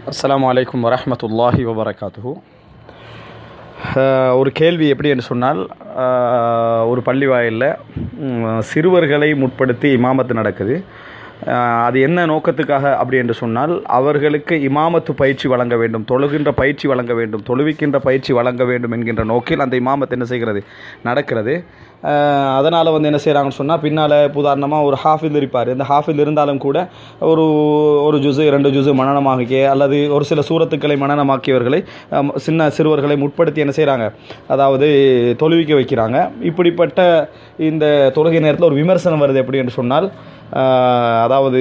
அஸ்ஸலாமு அலைக்கும் வரஹ்மத்துல்லாஹி வபரகாத்துஹு. ஒரு கேள்வி எப்படி என்று சொன்னால், ஒரு பள்ளி வாயிலில் சிறுவர்களை முற்படுத்தி இமாமத்து நடக்குது. அது என்ன நோக்கத்துக்காக அப்படி என்று சொன்னால், அவர்களுக்கு இமாமத்து பயிற்சி வழங்க வேண்டும், தொழுகின்ற பயிற்சி வழங்க வேண்டும், தொழுவிக்கின்ற பயிற்சி வழங்க வேண்டும் என்கின்ற நோக்கில் அந்த இமாமத்து என்ன செய்கிறது, நடக்கிறது. அதனால் என்ன செய்கிறாங்கன்னு சொன்னால், பின்னால் உதாரணமாக ஒரு ஹாஃபில் இருப்பார். இந்த ஹாஃபில் இருந்தாலும் கூட ஒரு ஜுஸு 2 ஜுஸு மனனமாக்கிய அல்லது ஒரு சில சூரத்துக்களை மனனமாக்கியவர்களை சின்ன சிறுவர்களை முற்படுத்தி என்ன செய்கிறாங்க, அதாவது தொழுவிக்க வைக்கிறாங்க. இப்படிப்பட்ட இந்த தொழுகை நேரத்தில் ஒரு விமர்சனம் வருது. எப்படி என்று சொன்னால், அதாவது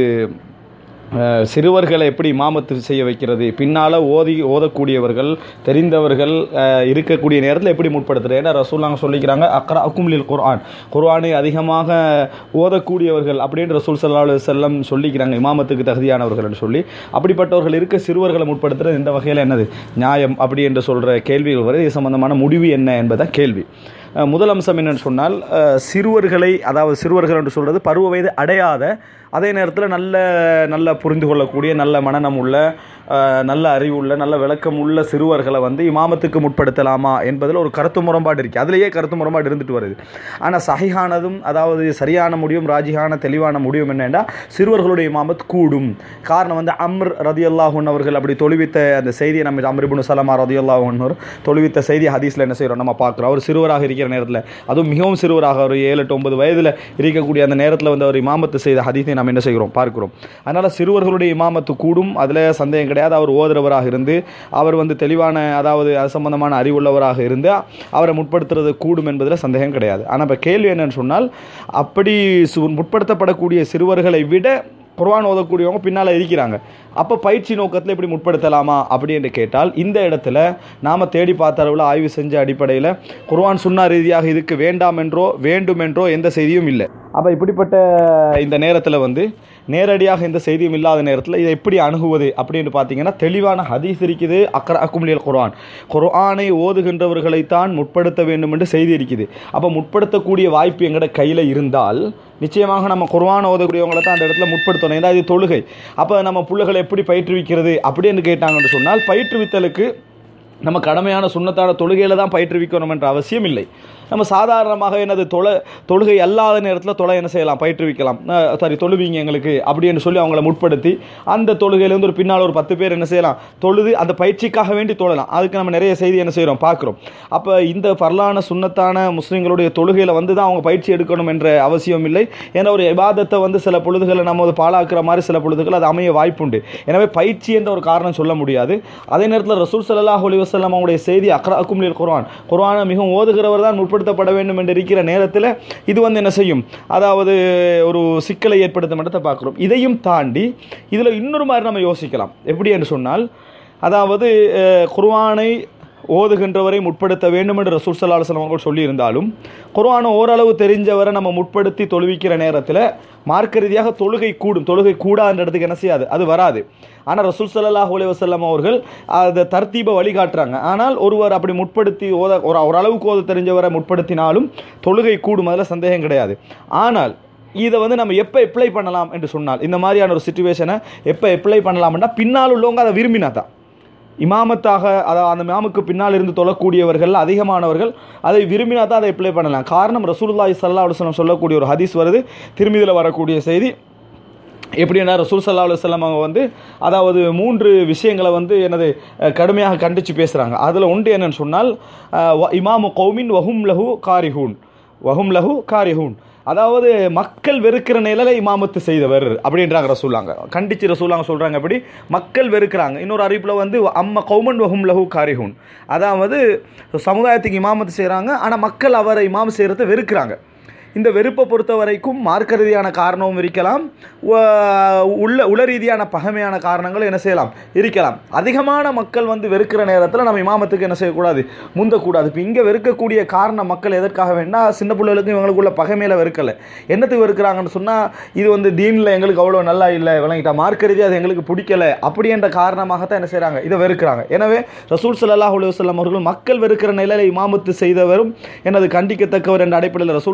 சிறுவர்களை எப்படி இமாமத்து செய்ய வைக்கிறது, பின்னால் ஓதக்கூடியவர்கள் தெரிந்தவர்கள் இருக்கக்கூடிய நேரத்தில் எப்படி முற்படுத்துறது. ஏன்னா ரசூலுல்லாஹ் சொல்லிக்கிறாங்க, அக்ரஅக்கும் லில் குர்ஆனை அதிகமாக ஓதக்கூடியவர்கள் அப்படின்னு ரசூல் ஸல்லல்லாஹு அலைஹி வஸல்லம் சொல்லிக்கிறாங்க, இமாமத்துக்கு தகுதியானவர்கள்னு சொல்லி. அப்படிப்பட்டவர்கள் இருக்க சிறுவர்களை முற்படுத்துறது இந்த வகையில் என்னது நியாயம் அப்படி என்று சொல்கிற கேள்விகள் வருது. இது சம்பந்தமான முடிவு என்ன என்பதுதான் கேள்வி. முதல் அம்சம் என்னென்னு சொன்னால், சிறுவர்களை, அதாவது சிறுவர்கள் என்று சொல்கிறது பருவ வயது அடையாத, அதே நேரத்தில் நல்ல புரிந்து கொள்ளக்கூடிய, நல்ல மனநம் உள்ள, நல்ல அறிவுள்ள, நல்ல விளக்கம் உள்ள சிறுவர்களை இமாமத்துக்கு முற்படுத்தலாமா என்பதில் ஒரு கருத்து முரண்பாடு இருக்குது. அதிலேயே கருத்து முரண்பாடு இருந்துட்டு வருது. ஆனால் சஹீஹானதும், அதாவது சரியான முடிவும், ராஜிஹான தெளிவான முடிவும் என்னென்னா, சிறுவர்களுடைய இமாமத் கூடும். காரணம் அம்ர் ரதியல்லாஹு அன்ஹு அவர்கள் அப்படி தொழுவித்த அந்த செய்தியை நம்ம அம்ர் இப்னு சலமா ரதியல்லாஹு அன்ஹு தொழுவித்த செய்தி ஹதீஸில் என்ன செய்கிறோம், நம்ம பார்க்குறோம். அவர் சிறுவராக இருக்கிற நேரத்தில், அதுவும் மிகவும் சிறுவராக, ஒரு 7, 8, 9 வயதில் இருக்கக்கூடிய அந்த நேரத்தில் அவர் இமாமத்து செய்த ஹதீஸை நம்ம என்ன செய்கிறோம், பார்க்கிறோம். அதனால் சிறுவர்களுடைய இமாமத்து கூடும், அதில் சந்தேகம் கிடையாது. அவர் ஓதுறவராக இருந்து, அவர் தெளிவான, அதாவது அது சம்பந்தமான அறிவுள்ளவராக இருந்து அவரை முற்படுத்துறது கூடும் என்பதில் சந்தேகம் கிடையாது. ஆனால் இப்போ கேள்வி என்னன்னு சொன்னால், அப்படி முற்படுத்தப்படக்கூடிய சிறுவர்களை விட குர்ஆன் ஓதக்கூடியவங்க பின்னால் இருக்கிறாங்க. அப்போ பயிற்சி நோக்கத்தில் இப்படி முற்படுத்தலாமா அப்படி என்று கேட்டால், இந்த இடத்துல நாம் தேடி பார்த்த அளவில் ஆய்வு செஞ்ச அடிப்படையில் குர்ஆன் சுன்னா ரீதியாக இதுக்கு வேண்டாம் என்றோ வேண்டுமென்றோ எந்த செய்தியும் இல்லை. அப்போ இப்படிப்பட்ட இந்த நேரத்தில் நேரடியாக எந்த செய்தியும் இல்லாத நேரத்தில் இதை எப்படி அணுகுவது அப்படின்னு பார்த்தீங்கன்னா, தெளிவான ஹதீஸ் இருக்குது. அக்ரஅக்கும் லில் குர்ஆனை ஓதுகின்றவர்களைத்தான் முற்படுத்த வேண்டும் என்று செய்தி இருக்குது. அப்போ முற்படுத்தக்கூடிய வாய்ப்பு எங்கட கையில் இருந்தால் நிச்சயமாக நம்ம குர்ஆன் ஓதக்கூடியவங்களை தான் அந்த இடத்துல முற்படுத்தணும். ஏன்னா இது தொழுகை. அப்போ நம்ம பிள்ளைகளை எப்படி பயிற்றுவிக்கிறது அப்படின்னு கேட்டாங்கன்னு சொன்னால், பயிற்றுவித்தலுக்கு நம்ம கடமையான சுன்னத்தான தொழுகையில் தான் பயிற்றுவிக்கணும் என்ற அவசியம் இல்லை. நம்ம சாதாரணமாக தொழுகை அல்லாத நேரத்தில் என்ன செய்யலாம், பயிற்றுவிக்கலாம். தொழுவீங்க எங்களுக்கு அப்படின்னு சொல்லி அவங்கள முற்படுத்தி அந்த தொழுகையிலேருந்து ஒரு பின்னால் ஒரு 10 பேர் என்ன செய்யலாம், தொழுது அந்த பயிற்சிக்காக வேண்டி தொழலாம். அதுக்கு நம்ம நிறைய செய்தி என்ன செய்கிறோம், பார்க்குறோம். அப்போ இந்த ஃபர்லான சுன்னத்தான முஸ்லீம்களுடைய தொழுகையில் தான் அவங்க பயிற்சி எடுக்கணும் என்ற அவசியம் இல்லை. ஏன்னா ஒரு இபாதத்தை சில பொழுதுகளை நம்ம பாழாக்குற மாதிரி சில பொழுதுகள் அது அமைய வாய்ப்புண்டு. எனவே பயிற்சி என்ற ஒரு காரணம் சொல்ல முடியாது. அதே நேரத்தில் ரசூல் ஸல்லல்லாஹு அலைஹி வஸல்லம் அவங்களுடைய செய்தி அக்ரஅக்கும் லில் குர்ஆனை மிகவும் ஓதுகிறவர் தான் முற்படுத்தப்பட வேண்டும் என்று இருக்கிற நேரத்தில் இது என்ன செய்யும், அதாவது ஒரு சிக்கலை ஏற்படுத்தும் இடத்தை பார்க்குறோம். இதையும் தாண்டி இதில் இன்னொரு மாதிரி நம்ம யோசிக்கலாம். எப்படி என்று சொன்னால், அதாவது குர்ஆனை ஓதுகின்றவரை முற்படுத்த வேண்டும் என்று ரசூல் ஸல்லல்லாஹு அலைஹி வஸல்லம் அவர்கள் சொல்லியிருந்தாலும், குர்ஆனை ஓரளவு தெரிஞ்சவரை நம்ம முற்படுத்தி தொழுவிக்கிற நேரத்தில் மார்க்க ரீதியாக தொழுகை கூடும். தொழுகை கூடாத இடத்துக்கு என்ன செய்யாது, அது வராது. ஆனால் ரசூல் ஸல்லல்லாஹு அலைஹி வஸல்லம் அவர்கள் அதை தர்த்தீபை வழிகாட்டுறாங்க. ஆனால் ஒருவர் அப்படி முற்படுத்தி ஓரளவுக்கு ஓத தெரிஞ்சவரை முற்படுத்தினாலும் தொழுகை கூடும், அதில் சந்தேகம் கிடையாது. ஆனால் இதை நம்ம எப்போ அப்ளை பண்ணலாம் என்று சொன்னால், இந்த மாதிரியான ஒரு சிச்சுவேஷனை எப்போ அப்ளை பண்ணலாம்னா, பின்னால் உள்ளவங்க அதை விரும்பினா தான். இமாமத்தாக, அதாவது அந்த இமாமுக்கு பின்னால் இருந்து தொழக்கூடியவர்கள் அதிகமானவர்கள் அதை விரும்பினா தான் அதை அப்ளை பண்ணலாம். காரணம், ரசூலுல்லாஹி ஸல்லல்லாஹு அலைஹி வஸல்லம் சொல்லக்கூடிய ஒரு ஹதீஸ் வருது, திருமிதியில் வரக்கூடிய செய்தி. எப்படின்னா, ரசூல் ஸல்லல்லாஹு அலைஹி வஸல்லம் அவங்க அதாவது 3 விஷயங்களை என்னது கடுமையாக கண்டித்து பேசுகிறாங்க. அதில் ஒன்று என்னன்னு சொன்னால், இமாமு கௌமின் வஹும் லஹு காரிஹூன், அதாவது மக்கள் வெறுக்கிற நிலையில இமாமத்து செய்தவர் அப்படின்றாங்க ரசூலுல்லாஹ். கண்டிச்சு ரசூலுல்லாஹ் சொல்றாங்க, அப்படி மக்கள் வெறுக்கிறாங்க. இன்னொரு அறிவிப்பில் அம்ம கௌமன் வஹும் லஹு காரிஹூன், அதாவது சமுதாயத்துக்கு இமாமத்து செய்கிறாங்க, ஆனால் மக்கள் அவரை இமாம் செய்கிறத வெறுக்கிறாங்க. இந்த வெறுப்பை பொறுத்த வரைக்கும் மார்க்க ரீதியான காரணமும் இருக்கலாம், உள ரீதியான பகைமையான காரணங்களும் என்ன செய்யலாம், இருக்கலாம். அதிகமான மக்கள் வெறுக்கிற நேரத்தில் நம்ம இமாமத்துக்கு என்ன செய்யக்கூடாது, முந்தக்கூடாது. இப்போ இங்கே வெறுக்கக்கூடிய காரணம் மக்கள் எதற்காக வேணால், சின்ன பிள்ளைகளுக்கும் இவங்களுக்குள்ள பகைமையில் வெறுக்கலை. என்னத்துக்கு வெறுக்கிறாங்கன்னு சொன்னால், இது தீனில் எங்களுக்கு அவ்வளோ நல்லா இல்லை, விளங்கிட்டா மார்க்க ரீதியாக அது எங்களுக்கு பிடிக்கலை அப்படின்ற காரணமாகத்தான் என்ன செய்கிறாங்க, இதை வெறுக்கிறாங்க. எனவே ரசூல் ஸல்லல்லாஹு அலைஹி வஸல்லம் அவர்கள் மக்கள் வெறுக்கிற நிலையில் இமாமத்து செய்தவரும் எனது கண்டிக்கத்தக்கவர் என்ற அடிப்படையில் ரசூல் ஸல்லல்லாஹு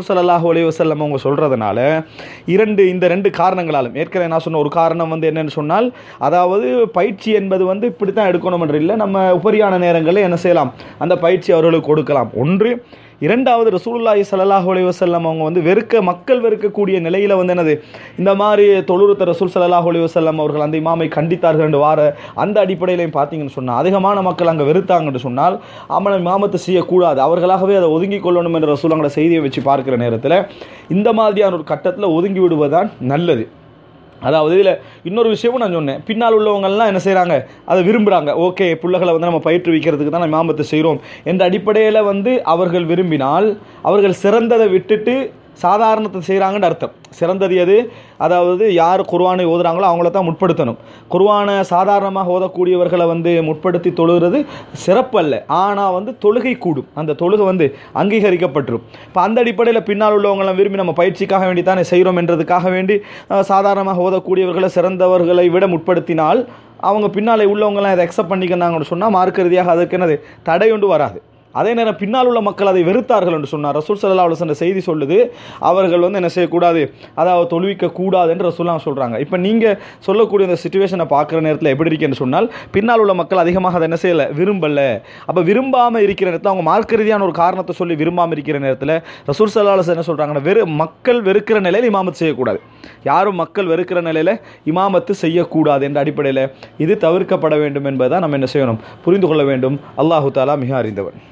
அலைஹி வஸல்லம் அவங்க சொல்கிறதுனால இந்த ரெண்டு காரணங்களாலும், ஏற்கனவே நான் சொன்ன ஒரு காரணம் வந்து என்னென்னு சொன்னால், அதாவது பயிற்சி என்பது வந்து இப்படி தான் எடுக்கணும் என்று இல்லை, நம்ம உபரியான நேரங்களில் என்ன செய்யலாம், அந்த பயிற்சி அவர்களுக்கு கொடுக்கலாம். ஒன்று. இரண்டாவது, ரசூலுல்லாஹி ஸல்லல்லாஹு அலைஹி வஸல்லம் அவங்க வந்து மக்கள் வெறுக்கக்கூடிய நிலையில் வந்து என்னது, இந்த மாதிரி தொழுறுத்த ரசூல் ஸல்லல்லாஹு அலைஹி வஸல்லம் அவர்கள் அந்த இமாமை கண்டித்தார்கள் என்று வார அந்த அடிப்படையிலையும் பார்த்தீங்கன்னு சொன்னால், அதிகமான மக்கள் அங்கே வெறுத்தாங்கன்னு சொன்னால் அவனை இமாமத்தை செய்யக்கூடாது, அவர்களாகவே அதை ஒதுங்கி கொள்ளணும் என்ற ரசூலுல்லாஹ்வோட செய்தியை வச்சு பார்க்குற நேரத்தில் இந்த மாதிரியான ஒரு கட்டத்தில் ஒதுங்கி விடுவதுதான் நல்லது. அதாவது இதில் இன்னொரு விஷயமும் நான் சொன்னேன், பின்னால் உள்ளவங்கள்லாம் என்ன செய்கிறாங்க, அதை விரும்புகிறாங்க. ஓகே, பிள்ளைகளை வந்து நம்ம பயிற்றுவிக்கிறதுக்கு தான் நம்ம இமாமத்தை செய்கிறோம் என்ற அடிப்படையில் வந்து அவர்கள் விரும்பினால், அவர்கள் சிறந்ததை விட்டுட்டு சாதாரணத்தை செய்கிறாங்கன்னு அர்த்தம். சிறந்தது எது? அதாவது யார் குர்ஆனை ஓதுறாங்களோ அவங்கள தான் முற்படுத்தணும். குர்ஆனை சாதாரணமாக ஓதக்கூடியவர்களை வந்து முற்படுத்தி தொழுகிறது சிறப்பு அல்ல, ஆனால் வந்து தொழுகை கூடும், அந்த தொழுகை வந்து அங்கீகரிக்கப்பட்டுரும். இப்போ அந்த அடிப்படையில் பின்னால் உள்ளவங்களாம் விரும்பி நம்ம பயிற்சிக்காக வேண்டி தானே செய்கிறோம் என்றதுக்காக வேண்டி சாதாரணமாக ஓதக்கூடியவர்களை சிறந்தவர்களை விட முற்படுத்தினால் அவங்க பின்னாலே உள்ளவங்களாம் இதை அக்செப்ட் பண்ணிக்கிறாங்கன்னு சொன்னால் மார்க்க ரீதியாக அதற்கு என்னது தடை ஒன்று வராது. அதே நேரம் பின்னால் உள்ள மக்கள் அதை வெறுத்தார்கள் என்று சொன்னார். ரசூல் ஸல்லல்லாஹு அலைஹி வஸல்லம் செய்தி சொல்லுது, அவர்கள் வந்து என்ன செய்யக்கூடாது, அதாவது தொழுவிக்க கூடாது என்று ரசூலுல்லாஹ் சொல்கிறாங்க. இப்போ நீங்கள் சொல்லக்கூடிய இந்த சிச்சுவேஷனை பார்க்குற நேரத்தில் எப்படி இருக்குன்னு சொன்னால், பின்னால் உள்ள மக்கள் அதிகமாக அதை என்ன செய்யலை, விரும்பலை. அப்போ விரும்பாமல் இருக்கிற நேரத்தில், அவங்க மார்க்க ரீதியான ஒரு காரணத்தை சொல்லி விரும்பாமல் இருக்கிற நேரத்தில் ரசூல் ஸல்லல்லாஹு அலைஹி வஸல்லம் என்ன சொல்கிறாங்கன்னா, மக்கள் வெறுக்கிற நிலையில் இமாமத்து செய்யக்கூடாது, யாரும் மக்கள் வெறுக்கிற நிலையில் இமாமத்து செய்யக்கூடாது என்ற அடிப்படையில் இது தவிர்க்கப்பட வேண்டும் என்பதை நம்ம என்ன செய்யணும், புரிந்து கொள்ள வேண்டும். அல்லாஹு தஆலா மிக அறிந்தவன்.